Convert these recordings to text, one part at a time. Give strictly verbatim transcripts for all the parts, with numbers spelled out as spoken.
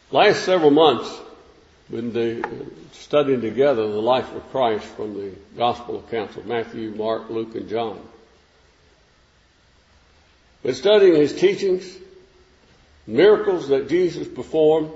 Last several months, we've been studying together the life of Christ from the Gospel accounts of Matthew, Mark, Luke, and John. We're studying his teachings, miracles that Jesus performed.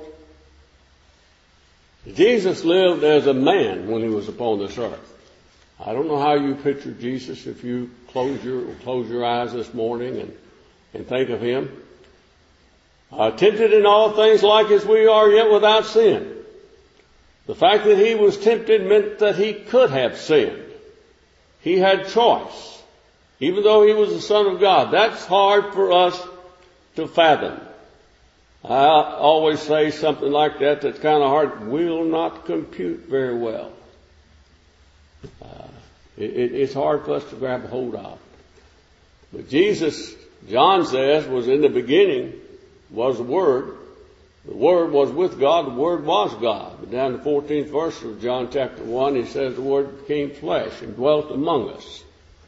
Jesus lived as a man when he was upon this earth. I don't know how you picture Jesus if you close your close your eyes this morning and, and think of him. Uh, tempted in all things like as we are, yet without sin. The fact that he was tempted meant that he could have sinned. He had choice. Even though he was the Son of God. That's hard for us to fathom. I always say something like that that's kind of hard. Will not compute very well. Uh, it, it, it's hard for us to grab a hold of. But Jesus, John says, was in the beginning, was the Word. The Word was with God. The Word was God. But down in the fourteenth verse of John chapter one, he says the Word became flesh and dwelt among us.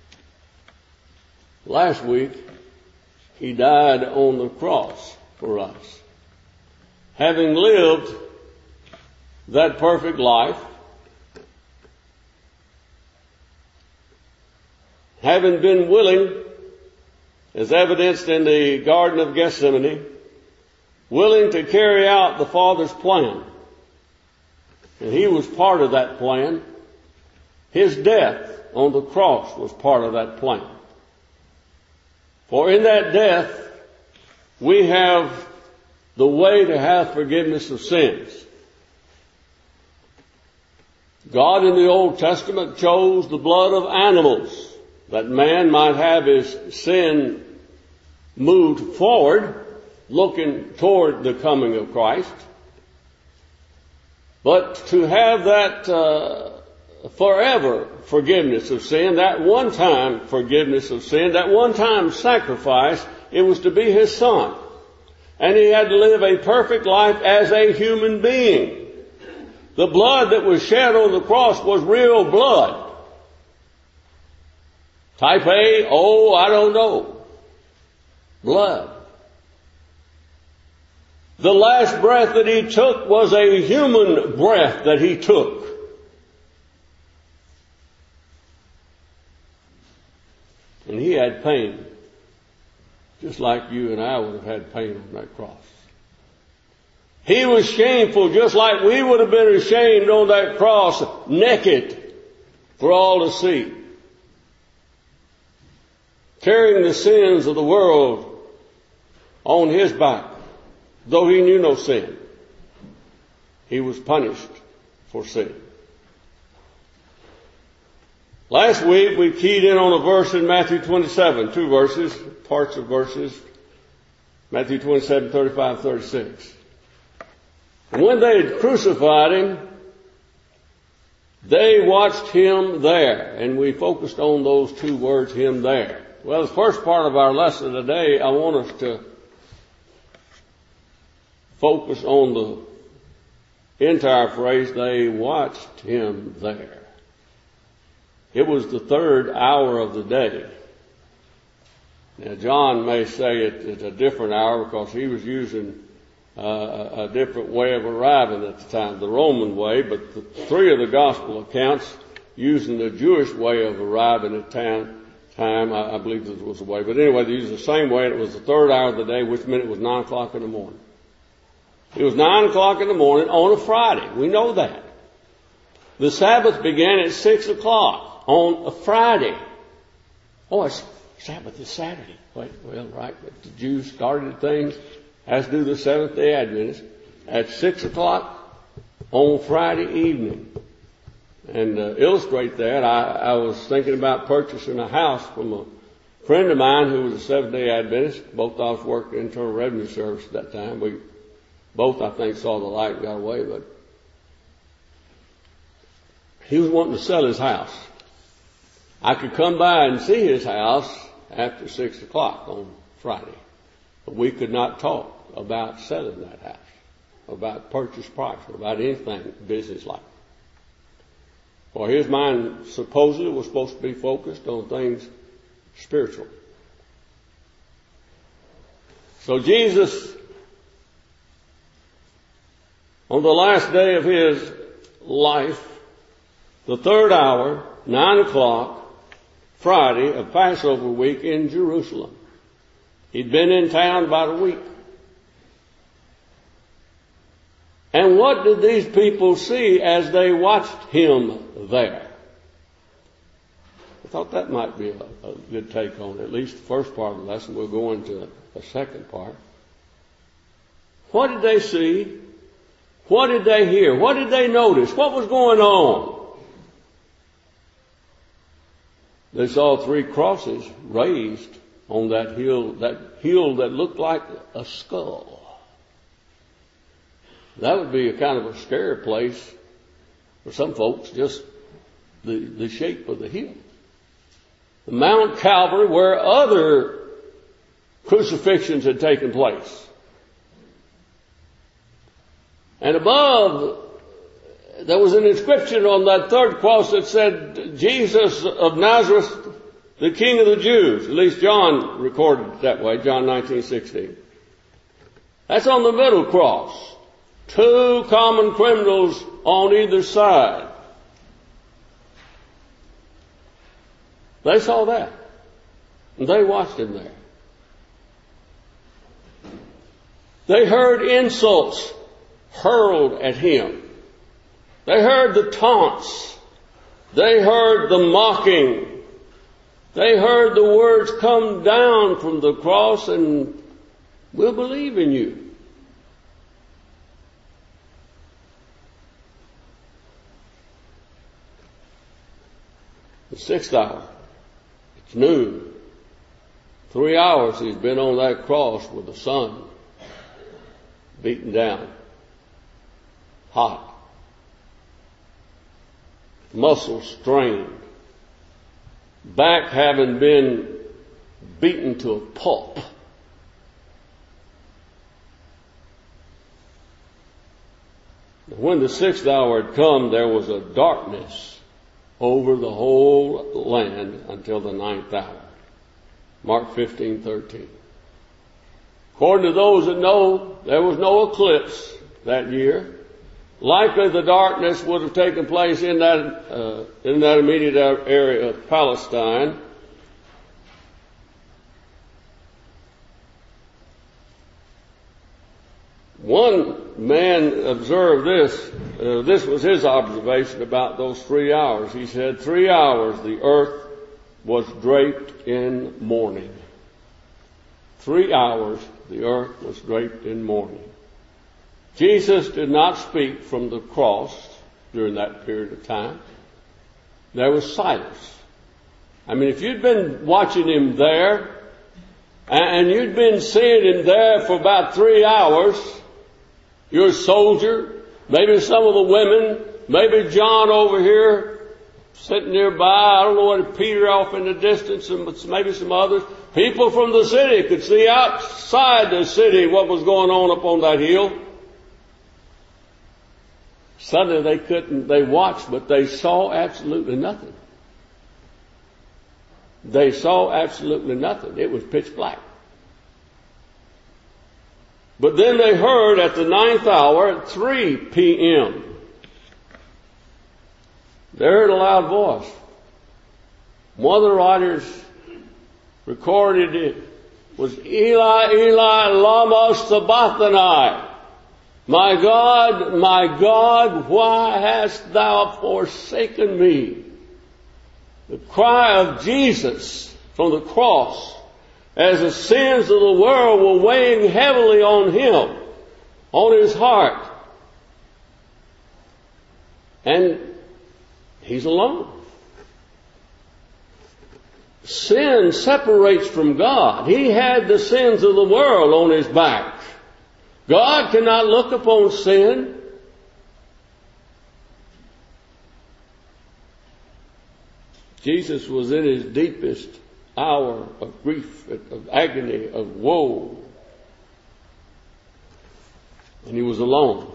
Last week, he died on the cross for us. Having lived that perfect life, having been willing, as evidenced in the Garden of Gethsemane, willing to carry out the Father's plan. And he was part of that plan. His death on the cross was part of that plan. For in that death, we have the way to have forgiveness of sins. God in the Old Testament chose the blood of animals that man might have his sin moved forward, looking toward the coming of Christ. But to have that uh, forever forgiveness of sin, that one-time forgiveness of sin, that one-time sacrifice, it was to be his Son. And he had to live a perfect life as a human being. The blood that was shed on the cross was real blood. Type A, oh, I don't know. Blood. The last breath that he took was a human breath that he took. And he had pain, just like you and I would have had pain on that cross. He was shameful, just like we would have been ashamed on that cross, naked for all to see. Carrying the sins of the world on his back, though he knew no sin. He was punished for sin. Last week we keyed in on a verse in Matthew twenty-seven, two verses, parts of verses, Matthew twenty-seven, thirty-five, thirty-six. And when they had crucified him, they watched him there. And we focused on those two words, him there. Well, the first part of our lesson today, I want us to focus on the entire phrase, they watched him there. It was the third hour of the day. Now, John may say it, it's a different hour because he was using uh, a, a different way of arriving at the time, the Roman way, but the three of the gospel accounts using the Jewish way of arriving at town, time, I, I believe this was the way. But anyway, they used the same way, and it was the third hour of the day, which meant it was nine o'clock in the morning. It was nine o'clock in the morning on a Friday. We know that. The Sabbath began at six o'clock. On a Friday. Oh, it's Sabbath is Saturday. Wait, well, right, but the Jews started things, as do the Seventh-day Adventists, at six o'clock on Friday evening. And to illustrate that, I, I was thinking about purchasing a house from a friend of mine who was a Seventh-day Adventist. Both of us worked in Internal Revenue Service at that time. We both, I think, saw the light and got away, but he was wanting to sell his house. I could come by and see his house after six o'clock on Friday. But we could not talk about selling that house, about purchase price, or about anything business-like. For his mind supposedly was supposed to be focused on things spiritual. So Jesus On the last day of his life, the third hour, nine o'clock, Friday of Passover week in Jerusalem. He'd been in town about a week. And what did these people see as they watched him there? I thought that might be a, a good take on at least the first part of the lesson. We'll go into a second part. What did they see? What did they hear? What did they notice? What was going on? They saw three crosses raised on that hill, that hill that looked like a skull. That would be a kind of a scary place for some folks, just the, the shape of the hill. The Mount Calvary, where other crucifixions had taken place. And above, there was an inscription on that third cross that said, Jesus of Nazareth, the King of the Jews. At least John recorded it that way, John nineteen sixteen. That's on the middle cross. Two common criminals on either side. They saw that. And they watched him there. They heard insults hurled at him. They heard the taunts. They heard the mocking. They heard the words, come down from the cross and we'll believe in you. The sixth hour. It's noon. Three hours he's been on that cross with the sun beaten down. Hot. Muscles strained. Back having been beaten to a pulp. When the sixth hour had come, there was a darkness over the whole land until the ninth hour. Mark fifteen thirteen. According to those that know, there was no eclipse that year. Likely the darkness would have taken place in that uh, in that immediate area of Palestine. One man observed this. Uh, this was his observation about those three hours. He said, three hours the earth was draped in mourning. Three hours the earth was draped in mourning. Jesus did not speak from the cross during that period of time. There was silence. I mean, if you'd been watching him there, and you'd been seeing him there for about three hours, you're a soldier, maybe some of the women, maybe John over here sitting nearby, I don't know what, Peter off in the distance, and maybe some others. People from the city could see outside the city what was going on up on that hill. Suddenly they couldn't, they watched, but they saw absolutely nothing. They saw absolutely nothing. It was pitch black. But then they heard at the ninth hour at three p.m. They heard a loud voice. One of the writers recorded it was Eli, Eli, lama sabachthani. My God, my God, why hast thou forsaken me? The cry of Jesus from the cross as the sins of the world were weighing heavily on him, on his heart. And he's alone. Sin separates from God. He had the sins of the world on his back. God cannot look upon sin. Jesus was in his deepest hour of grief, of agony, of woe. And he was alone,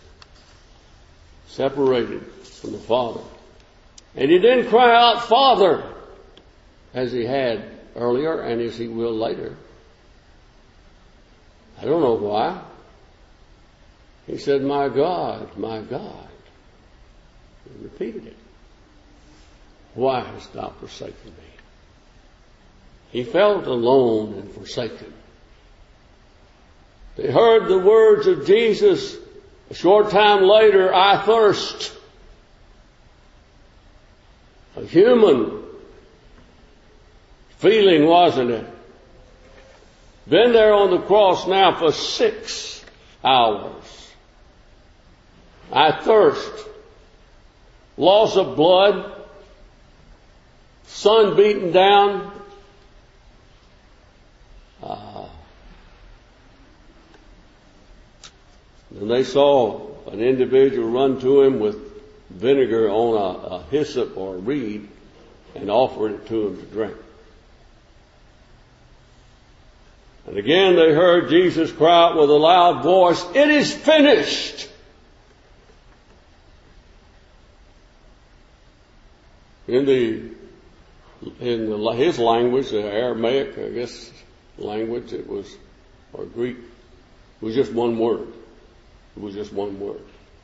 separated from the Father. And he didn't cry out, Father, as he had earlier and as he will later. I don't know why. He said, "My God, my God." He repeated it. "Why hast thou forsaken me?" He felt alone and forsaken. They heard the words of Jesus a short time later, "I thirst." A human feeling, wasn't it? Been there on the cross now for six hours. I thirst. Loss of blood. Sun beaten down. Uh, and they saw an individual run to him with vinegar on a, a hyssop or a reed and offered it to him to drink. And again they heard Jesus cry out with a loud voice, "It is finished." In the in the, his language, the Aramaic, I guess, language, it was, or Greek, it was just one word. It was just one word.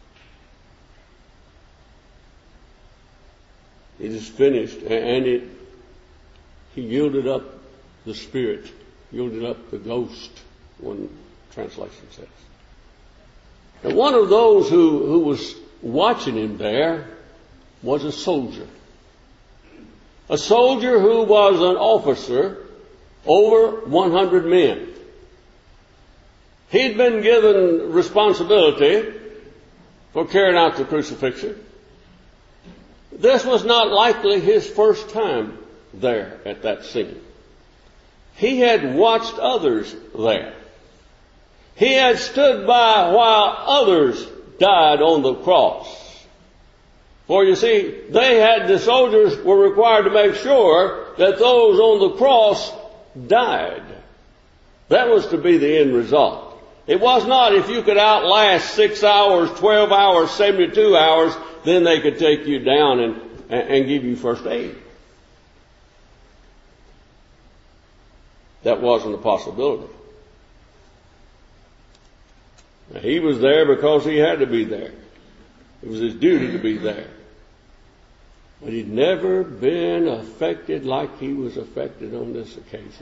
It is finished, and it, he yielded up the spirit, yielded up the ghost, one translation says. And one of those who, who was watching him there was a soldier. A soldier who was an officer over one hundred men. He'd been given responsibility for carrying out the crucifixion. This was not likely his first time there at that scene. He had watched others there. He had stood by while others died on the cross. For you see, they had, the soldiers were required to make sure that those on the cross died. That was to be the end result. It was not if you could outlast six hours, twelve hours, seventy-two hours, then they could take you down and, and give you first aid. That wasn't a possibility. Now, he was there because he had to be there. It was his duty to be there. But he'd never been affected like he was affected on this occasion.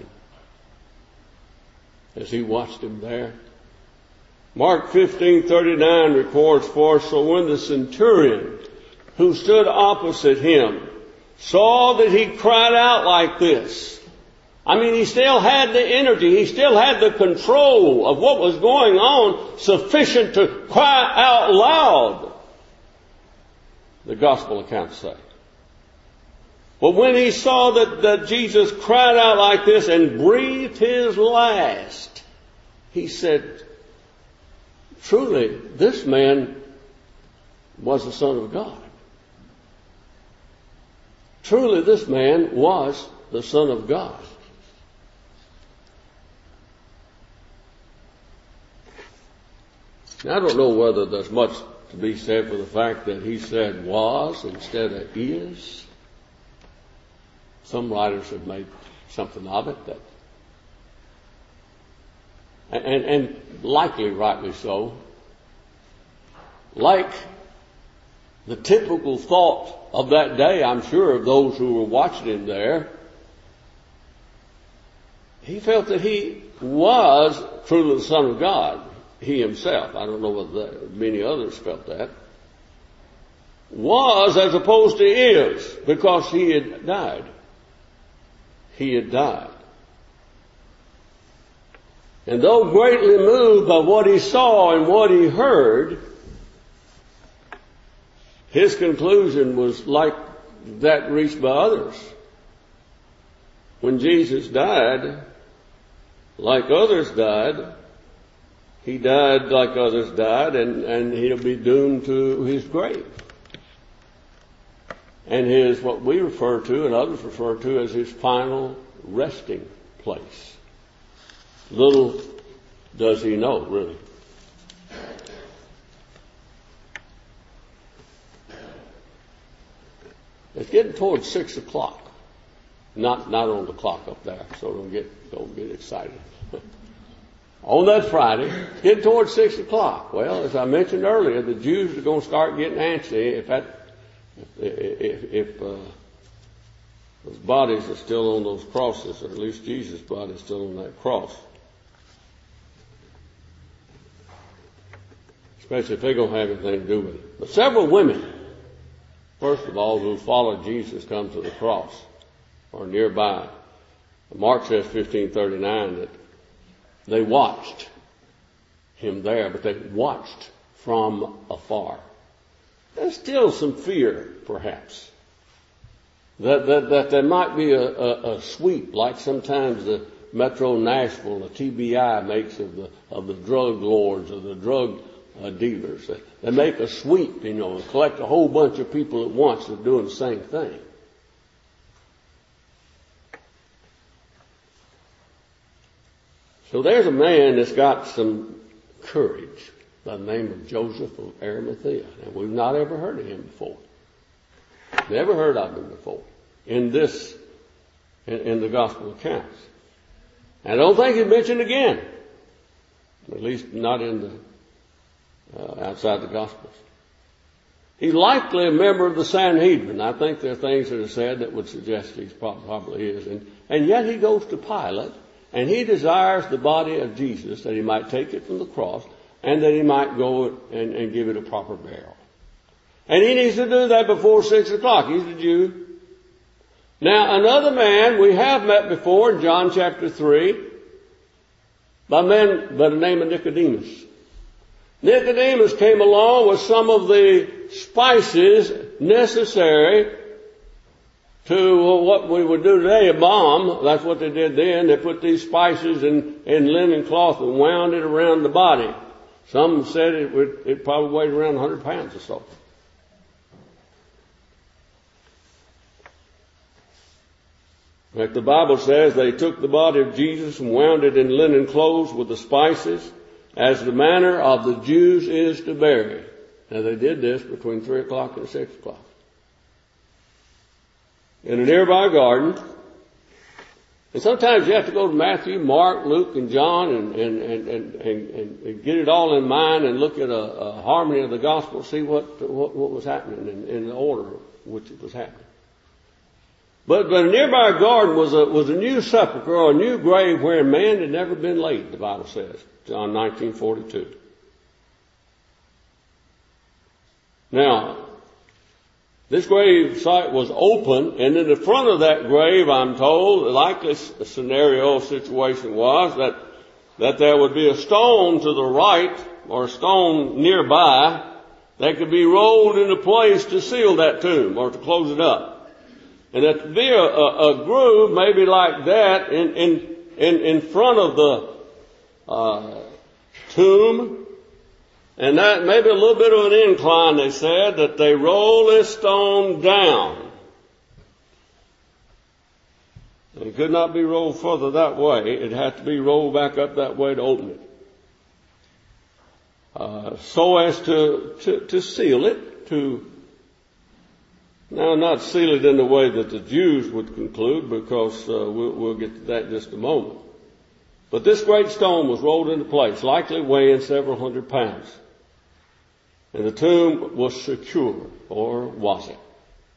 As he watched him there. Mark fifteen thirty-nine records for us, "So when the centurion who stood opposite him saw that he cried out like this," I mean, he still had the energy, he still had the control of what was going on sufficient to cry out loud, the gospel accounts say. But when he saw that, that Jesus cried out like this and breathed his last, he said, "Truly, this man was the Son of God." Truly, this man was the Son of God. Now, I don't know whether there's much to be said for the fact that he said was instead of is. Some writers have made something of it, that, and, and likely rightly so. Like the typical thought of that day, I'm sure, of those who were watching him there, he felt that he was truly the Son of God. He himself, I don't know whether that, many others felt that, was as opposed to is, because he had died. He had died. And though greatly moved by what he saw and what he heard, his conclusion was like that reached by others. When Jesus died, like others died, he died like others died, and, and he'll be doomed to his grave. And his, what we refer to and others refer to as his final resting place. Little does he know, really. It's getting towards six o'clock. Not, not on the clock up there, so don't get, don't get excited. on that Friday, getting towards six o'clock. Well, as I mentioned earlier, the Jews are going to start getting antsy if that, if, if, if uh, those bodies are still on those crosses, or at least Jesus' body is still on that cross. Especially if they're going to have anything to do with it. But several women, first of all, who followed Jesus come to the cross or nearby. Mark says fifteen thirty-nine that they watched him there, but they watched from afar. There's still some fear, perhaps, that that, that there might be a, a, a sweep, like sometimes the Metro Nashville, the T B I makes of the of the drug lords or the drug uh, dealers. They, they make a sweep, you know, and collect a whole bunch of people at once that are doing the same thing. So there's a man that's got some courage by the name of Joseph of Arimathea. And we've not ever heard of him before. Never heard of him before in this, in, in the gospel accounts. And I don't think he's mentioned again. At least not in the, uh, outside the gospels. He's likely a member of the Sanhedrin. I think there are things that are said that would suggest he probably is. And, and yet he goes to Pilate. And he desires the body of Jesus, that he might take it from the cross, and that he might go and, and give it a proper burial. And he needs to do that before six o'clock. He's a Jew. Now, another man we have met before in John chapter three, by a man by the name of Nicodemus. Nicodemus came along with some of the spices necessary to what we would do today, a bomb. That's what they did then. They put these spices in, in linen cloth and wound it around the body. Some said it would, it probably weighed around one hundred pounds or so. Like the Bible says, they took the body of Jesus and wound it in linen clothes with the spices, as the manner of the Jews is to bury. Now they did this between three o'clock and six o'clock. In a nearby garden. And sometimes you have to go to Matthew, Mark, Luke, and John and, and, and, and, and, and get it all in mind and look at a, a harmony of the gospel, see what, what, what was happening in, in the order which it was happening. But, but a nearby garden was a, was a new sepulchre or a new grave wherein man had never been laid, the Bible says. John nineteen forty-two. Now, this grave site was open, and in the front of that grave, I'm told, the likely scenario situation was that, that there would be a stone to the right, or a stone nearby, that could be rolled into place to seal that tomb, or to close it up. And that would be a, a, a groove, maybe like that, in, in, in, in front of the, uh, tomb. And that maybe a little bit of an incline, they said, that they roll this stone down. It could not be rolled further that way. It had to be rolled back up that way to open it. Uh, so as to, to, to seal it, to, now not seal it in the way that the Jews would conclude, because uh, we'll, we'll get to that in just a moment. But this great stone was rolled into place, likely weighing several hundred pounds. And the tomb was secure, or was it?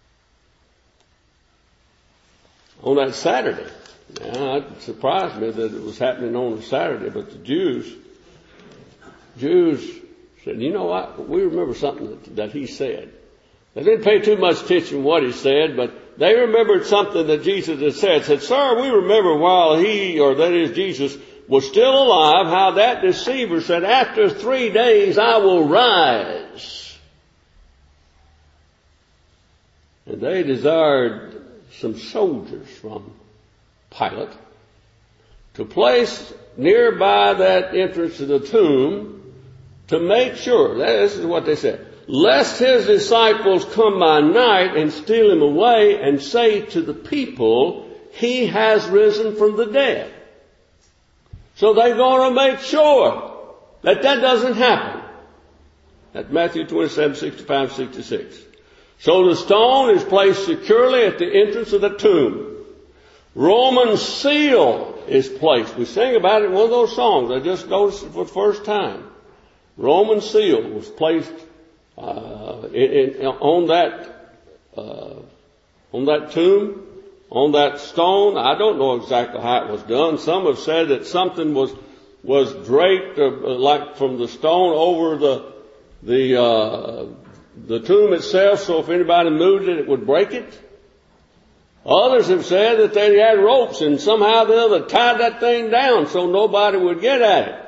On that Saturday, now it surprised me that it was happening on a Saturday, but the Jews, Jews said, you know what, we remember something that, that he said. They didn't pay too much attention to what he said, but they remembered something that Jesus had said. Said, sir, we remember while he, or that is Jesus, was still alive, how that deceiver said, after three days I will rise. And they desired some soldiers from Pilate to place nearby that entrance to the tomb to make sure, this is what they said, lest his disciples come by night and steal him away and say to the people, he has risen from the dead. So they're going to make sure that that doesn't happen. That's Matthew twenty-seven, sixty-five, sixty-six. So the stone is placed securely at the entrance of the tomb. Roman seal is placed. We sing about it in one of those songs. I just noticed it for the first time. Roman seal was placed uh, in, in, on that uh, on that tomb, on that stone. I don't know exactly how it was done. Some have said that something was was draped uh, like from the stone over the the uh, the tomb itself, so if anybody moved it, it would break it. Others have said that they had ropes and somehow or the other tied that thing down so nobody would get at it.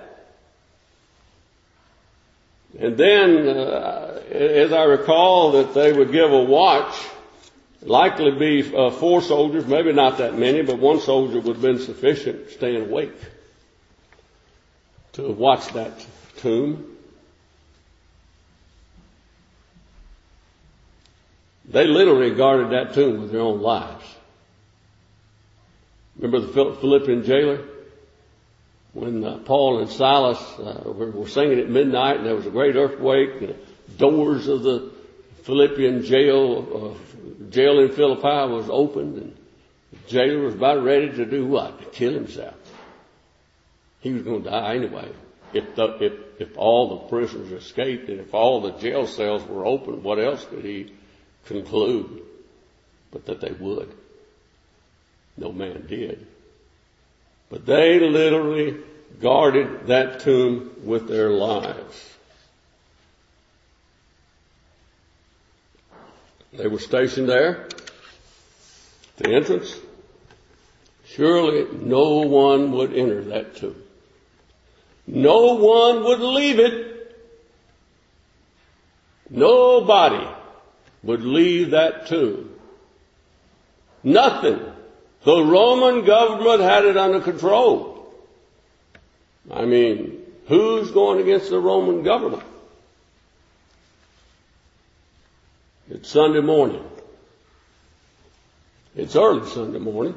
And then, uh, as I recall, that they would give a watch, likely be uh, four soldiers, maybe not that many, but one soldier would have been sufficient staying awake to watch that tomb. They literally guarded that tomb with their own lives. Remember the Philippian jailer? When uh, Paul and Silas uh, were, were singing at midnight and there was a great earthquake and the doors of the Philippian jail, uh, jail in Philippi was opened and the jailer was about ready to do what? To kill himself. He was going to die anyway. If, the, if, if all the prisoners escaped and if all the jail cells were open, what else could he conclude but that they would? No man did. But they literally guarded that tomb with their lives. They were stationed there at the entrance. Surely no one would enter that tomb. No one would leave it. Nobody would leave that tomb. Nothing. The Roman government had it under control. I mean, who's going against the Roman government? It's Sunday morning. It's early Sunday morning.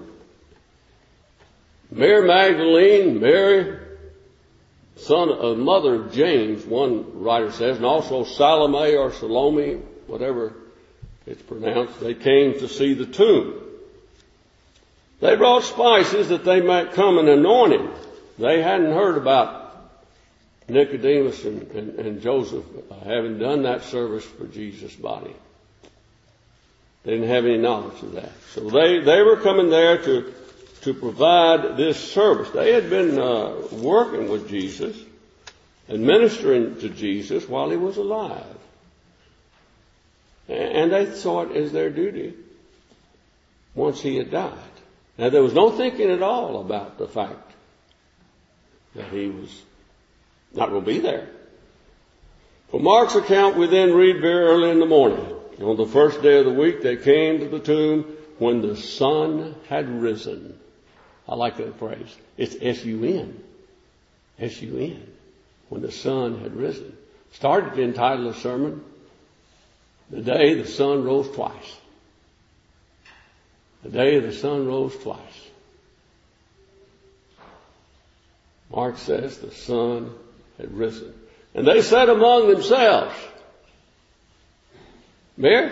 Mary Magdalene, Mary, son of mother of James, one writer says, and also Salome or Salome, whatever it's pronounced, they came to see the tomb. They brought spices that they might come and anoint him. They hadn't heard about Nicodemus and, and, and Joseph having done that service for Jesus' body. They didn't have any knowledge of that. So they, they were coming there to, to provide this service. They had been uh, working with Jesus and ministering to Jesus while he was alive. And they saw it as their duty once he had died. Now, there was no thinking at all about the fact that he was not going to be there. For Mark's account, we then read very early in the morning. On the first day of the week, they came to the tomb when the sun had risen. I like that phrase. It's S U N. S U N. When the sun had risen. Started to entitle a sermon, The Day the Sun Rose Twice. The day the sun rose twice. Mark says the sun had risen. And they said among themselves, Mary,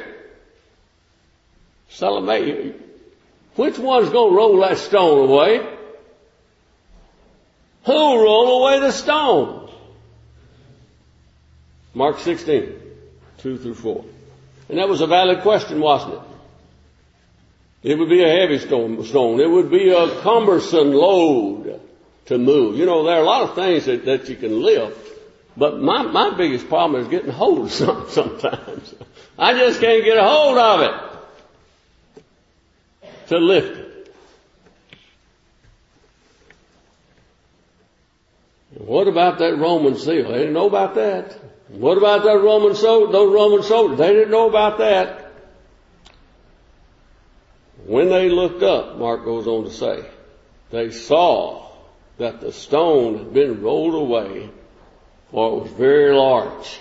Salome, which one's going to roll that stone away? Who'll roll away the stone? Mark sixteen, two through four. And that was a valid question, wasn't it? It would be a heavy stone, stone. It would be a cumbersome load to move. You know, there are a lot of things that, that you can lift, but my, my biggest problem is getting hold of something sometimes. I just can't get a hold of it to lift it. What about that Roman seal? They didn't know about that. What about that Roman soldier? Those Roman soldiers? They didn't know about that. When they looked up, Mark goes on to say, they saw that the stone had been rolled away, for it was very large.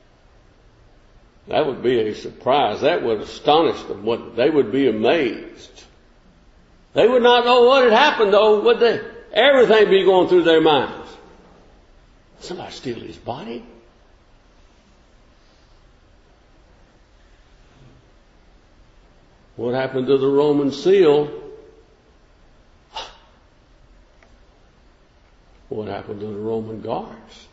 That would be a surprise. That would astonish them. They would be amazed. They would not know what had happened, though, would they? Everything be going through their minds. Somebody steal his body? What happened to the Roman seal? happened to the Roman guards?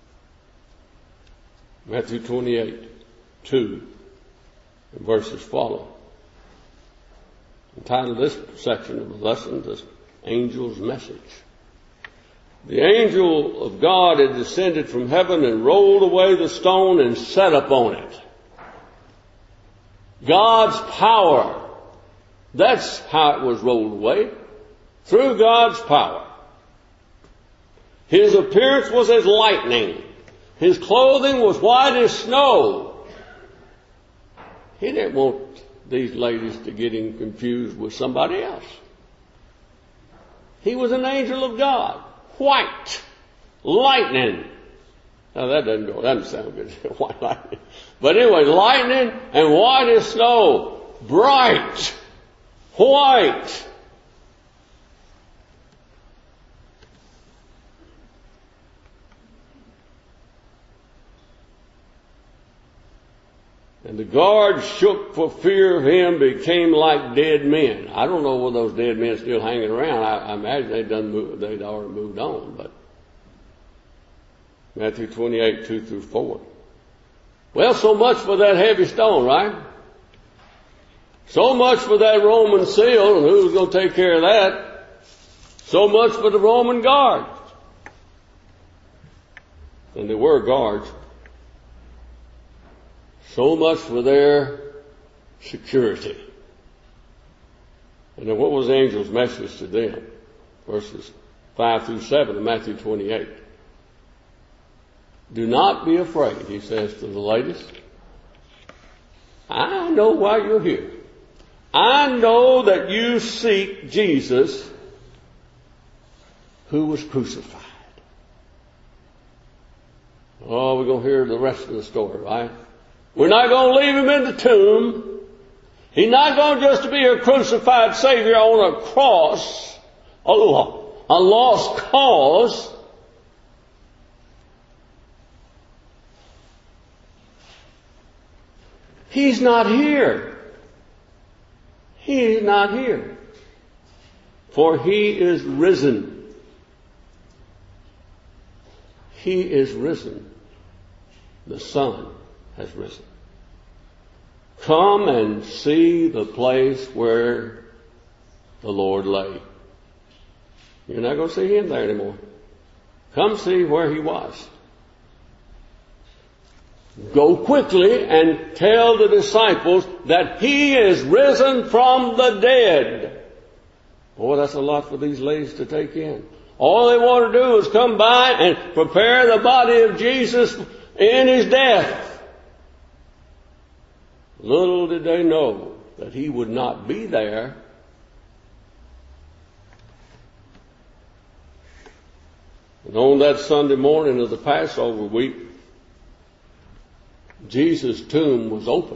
Matthew twenty-eight, two, and verses follow. Entitled this section of the lesson, "The Angel's Message." The angel of God had descended from heaven and rolled away the stone and sat upon it. God's power. That's how it was rolled away. Through God's power. His appearance was as lightning. His clothing was white as snow. He didn't want these ladies to get him confused with somebody else. He was an angel of God. White. Lightning. Now that doesn't go, that doesn't sound good. White lightning. But anyway, lightning and white as snow. Bright. White. And the guards shook for fear of him, became like dead men. I don't know whether those dead men still hanging around. I, I imagine they'd done move, they'd already moved on. But Matthew twenty-eight, two through four. Well, so much for that heavy stone, right? So much for that Roman seal, and who's going to take care of that? So much for the Roman guards. And there were guards. So much for their security. And then what was the angel's message to them? Verses five through seven of Matthew twenty-eight. Do not be afraid, he says to the ladies. I know why you're here. I know that you seek Jesus who was crucified. Oh, we're going to hear the rest of the story, right? We're not going to leave him in the tomb. He's not going just to be a crucified Savior on a cross, a lost cause. He's not here. He is not here. For he is risen. He is risen. The Son has risen. Come and see the place where the Lord lay. You're not going to see him there anymore. Come see where he was. Go quickly and tell the disciples that he is risen from the dead. Boy, that's a lot for these ladies to take in. All they want to do is come by and prepare the body of Jesus in his death. Little did they know that he would not be there. And on that Sunday morning of the Passover week, Jesus' tomb was open.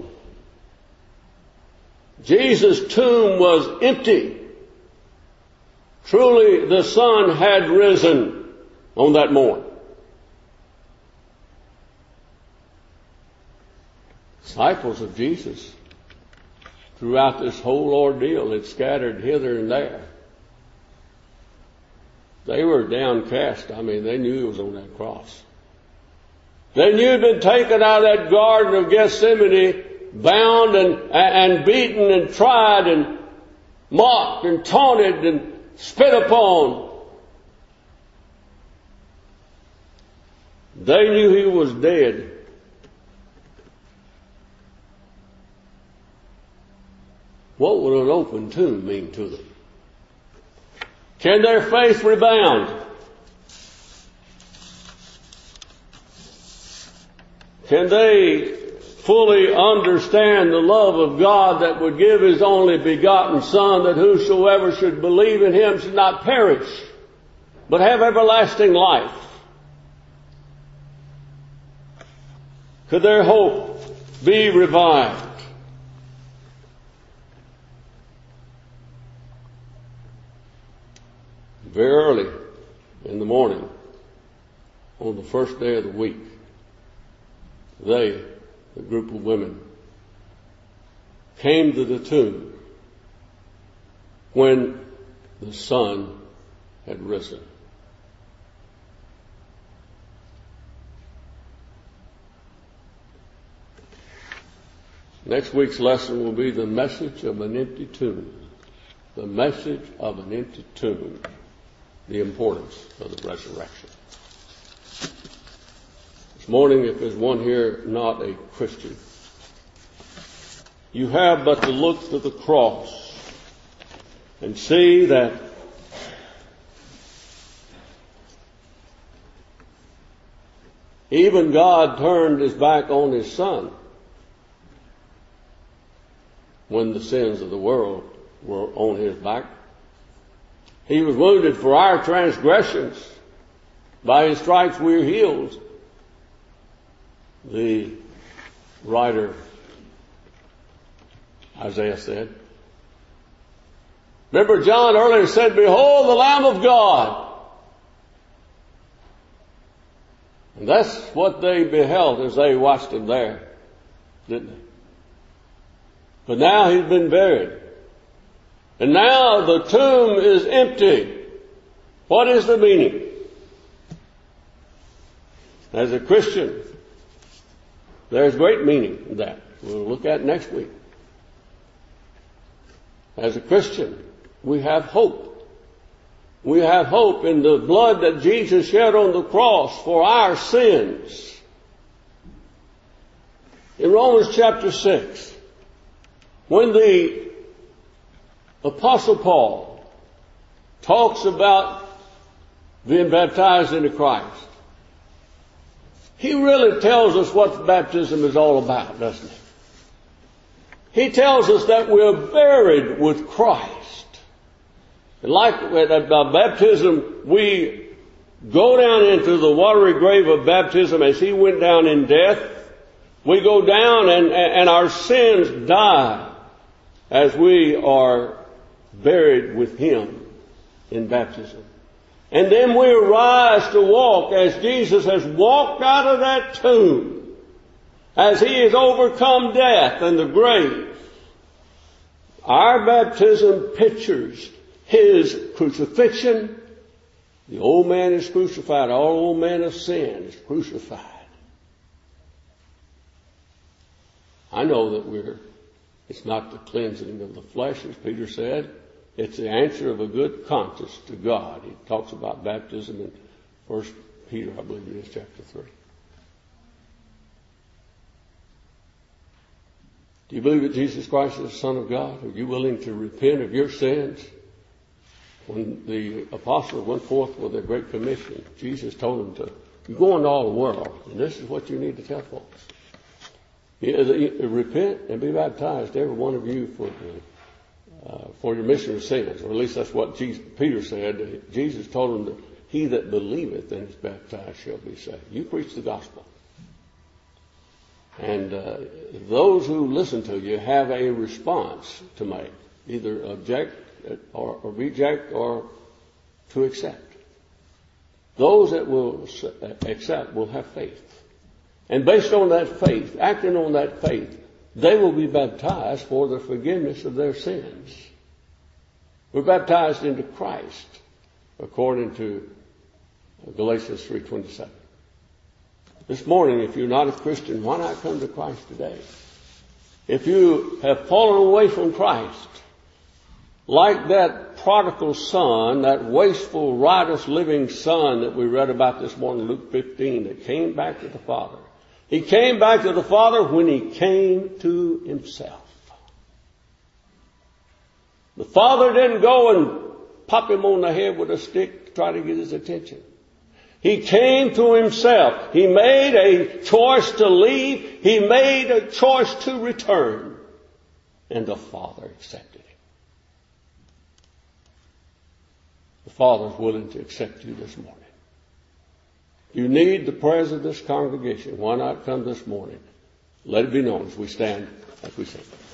Jesus' tomb was empty. Truly, the Son had risen on that morning. Disciples of Jesus throughout this whole ordeal had scattered hither and there. They were downcast. I mean, they knew he was on that cross. They knew he'd been taken out of that Garden of Gethsemane, bound and, and beaten and tried and mocked and taunted and spit upon. They knew he was dead. What would an open tomb mean to them? Can their faith rebound? Can they fully understand the love of God that would give his only begotten Son, that whosoever should believe in him should not perish, but have everlasting life? Could their hope be revived? Very early in the morning, on the first day of the week, they, the group of women, came to the tomb when the Son had risen. Next week's lesson will be the message of an empty tomb. The message of an empty tomb. The importance of the resurrection. This morning, if there's one here not a Christian, you have but to look to the cross and see that even God turned his back on his Son when the sins of the world were on his back. He was wounded for our transgressions. By his stripes we are healed. The writer Isaiah said. Remember, John earlier said, "Behold the Lamb of God." And that's what they beheld as they watched him there, didn't they? But now he's been buried. And now the tomb is empty. What is the meaning? As a Christian, there's great meaning in that. We'll look at next week. As a Christian, we have hope. We have hope in the blood that Jesus shed on the cross for our sins. In Romans chapter six, when the Apostle Paul talks about being baptized into Christ, he really tells us what baptism is all about, doesn't he? He tells us that we're buried with Christ. And like at baptism, we go down into the watery grave of baptism as he went down in death. We go down and, and our sins die as we are buried with him in baptism. And then we arise to walk as Jesus has walked out of that tomb, as he has overcome death and the grave. Our baptism pictures his crucifixion. The old man is crucified. Our old man of sin is crucified. I know that we're, it's not the cleansing of the flesh, as Peter said. It's the answer of a good conscience to God. He talks about baptism in First Peter, I believe it is, chapter three. Do you believe that Jesus Christ is the Son of God? Are you willing to repent of your sins? When the apostles went forth with their great commission, Jesus told them to, you go into all the world, and this is what you need to tell folks. You repent and be baptized, every one of you, for the, uh, for your remission of sins. Or at least that's what Jesus, Peter said. Jesus told them that he that believeth and is baptized shall be saved. You preach the gospel. And uh, those who listen to you have a response to make. Either object or, or reject or to accept. Those that will accept will have faith. And based on that faith, acting on that faith, they will be baptized for the forgiveness of their sins. We're baptized into Christ, according to Galatians three twenty-seven. This morning, if you're not a Christian, why not come to Christ today? If you have fallen away from Christ, like that prodigal son, that wasteful, riotous living son that we read about this morning, Luke fifteen, that came back to the Father. He came back to the Father when he came to himself. The Father didn't go and pop him on the head with a stick to try to get his attention. He came to himself. He made a choice to leave. He made a choice to return. And the Father accepted him. The Father is willing to accept you this morning. You need the prayers of this congregation. Why not come this morning? Let it be known as we stand, as we sing.